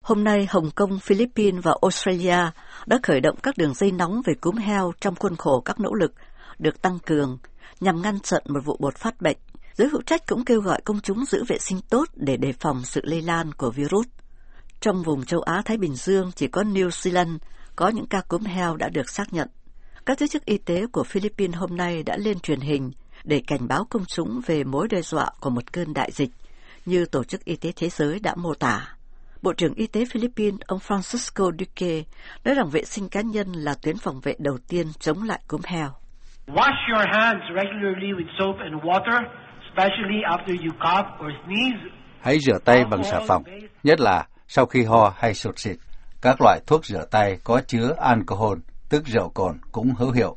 Hôm nay, Hồng Kông, Philippines và Australia đã khởi động các đường dây nóng về cúm heo trong khuôn khổ các nỗ lực được tăng cường nhằm ngăn chặn một vụ bột phát bệnh. Giới hữu trách cũng kêu gọi công chúng giữ vệ sinh tốt để đề phòng sự lây lan của virus. Trong vùng châu Á-Thái Bình Dương, chỉ có New Zealand có những ca cúm heo đã được xác nhận. Các giới chức y tế của Philippines hôm nay đã lên truyền hình để cảnh báo công chúng về mối đe dọa của một cơn đại dịch, như Tổ chức Y tế Thế giới đã mô tả. Bộ trưởng Y tế Philippines, ông Francisco Duque, nói rằng vệ sinh cá nhân là tuyến phòng vệ đầu tiên chống lại cúm heo. Wash your hands regularly with soap and water, especially after you cough or sneeze. Hãy rửa tay bằng xà phòng, nhất là sau khi ho hay sụt sịt. Các loại thuốc rửa tay có chứa alcohol, tức rượu cồn, cũng hữu hiệu.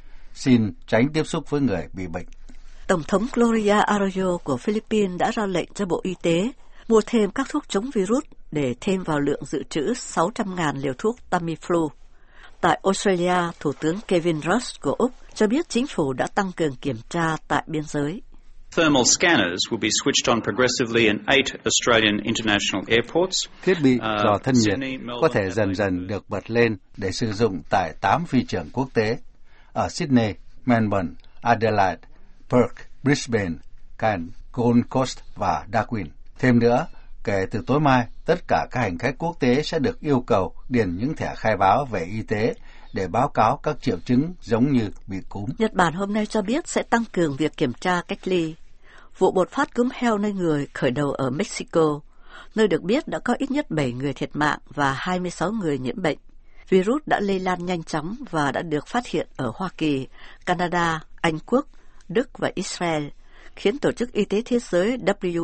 Xin tránh tiếp xúc với người bị bệnh. Tổng thống Gloria Arroyo của Philippines đã ra lệnh cho Bộ Y tế mua thêm các thuốc chống virus để thêm vào lượng dự trữ 600.000 liều thuốc Tamiflu. Tại Australia, Thủ tướng Kevin Rudd của Úc cho biết chính phủ đã tăng cường kiểm tra tại biên giới. Thermal scanners will be switched on progressively in 8 Australian international airports. Thiết bị dò thân nhiệt có thể dần dần được bật lên để sử dụng tại 8 phi trường quốc tế ở Sydney, Melbourne, Adelaide, Perth, Brisbane, Cairns, Gold Coast và Darwin. Thêm nữa, kể từ tối mai, tất cả các hành khách quốc tế sẽ được yêu cầu điền những thẻ khai báo về y tế để báo cáo các triệu chứng giống như bị cúm. Nhật Bản hôm nay cho biết sẽ tăng cường việc kiểm tra cách ly. Vụ bột phát cúm heo nơi người khởi đầu ở Mexico, nơi được biết đã có ít nhất 7 người thiệt mạng và 26 người nhiễm bệnh. Virus đã lây lan nhanh chóng và đã được phát hiện ở Hoa Kỳ, Canada, Anh Quốc, Đức và Israel, khiến Tổ chức Y tế Thế giới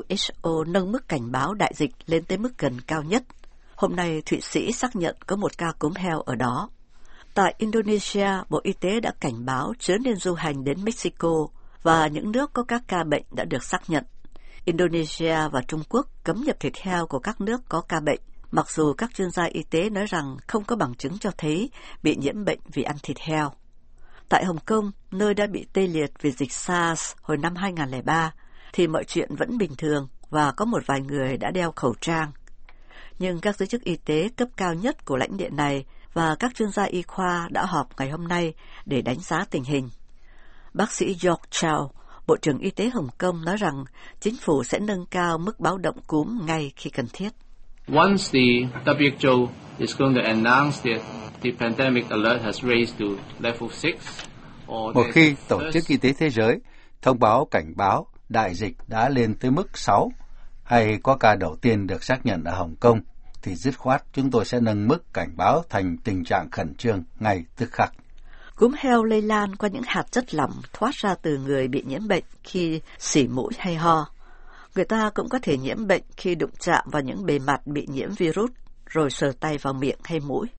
WHO nâng mức cảnh báo đại dịch lên tới mức gần cao nhất. Hôm nay, Thụy Sĩ xác nhận có một ca cúm heo ở đó. Tại Indonesia, Bộ Y tế đã cảnh báo chớ nên du hành đến Mexico và những nước có các ca bệnh đã được xác nhận. Indonesia và Trung Quốc cấm nhập thịt heo của các nước có ca bệnh, mặc dù các chuyên gia y tế nói rằng không có bằng chứng cho thấy bị nhiễm bệnh vì ăn thịt heo. Tại Hồng Kông, nơi đã bị tê liệt vì dịch SARS hồi năm 2003, thì mọi chuyện vẫn bình thường và có một vài người đã đeo khẩu trang. Nhưng các giới chức y tế cấp cao nhất của lãnh địa này và các chuyên gia y khoa đã họp ngày hôm nay để đánh giá tình hình. Bác sĩ George Chow, Bộ trưởng Y tế Hồng Kông nói rằng chính phủ sẽ nâng cao mức báo động cúm ngay khi cần thiết. Once the WHO is going to announce that the pandemic alert has raised to level 6, một khi Tổ chức Y tế Thế giới thông báo cảnh báo đại dịch đã lên tới mức 6, hay có ca đầu tiên được xác nhận ở Hồng Kông, thì dứt khoát chúng tôi sẽ nâng mức cảnh báo thành tình trạng khẩn trương ngay tức khắc. Cúm heo lây lan qua những hạt chất lỏng thoát ra từ người bị nhiễm bệnh khi xỉ mũi hay ho. Người ta cũng có thể nhiễm bệnh khi đụng chạm vào những bề mặt bị nhiễm virus, rồi sờ tay vào miệng hay mũi.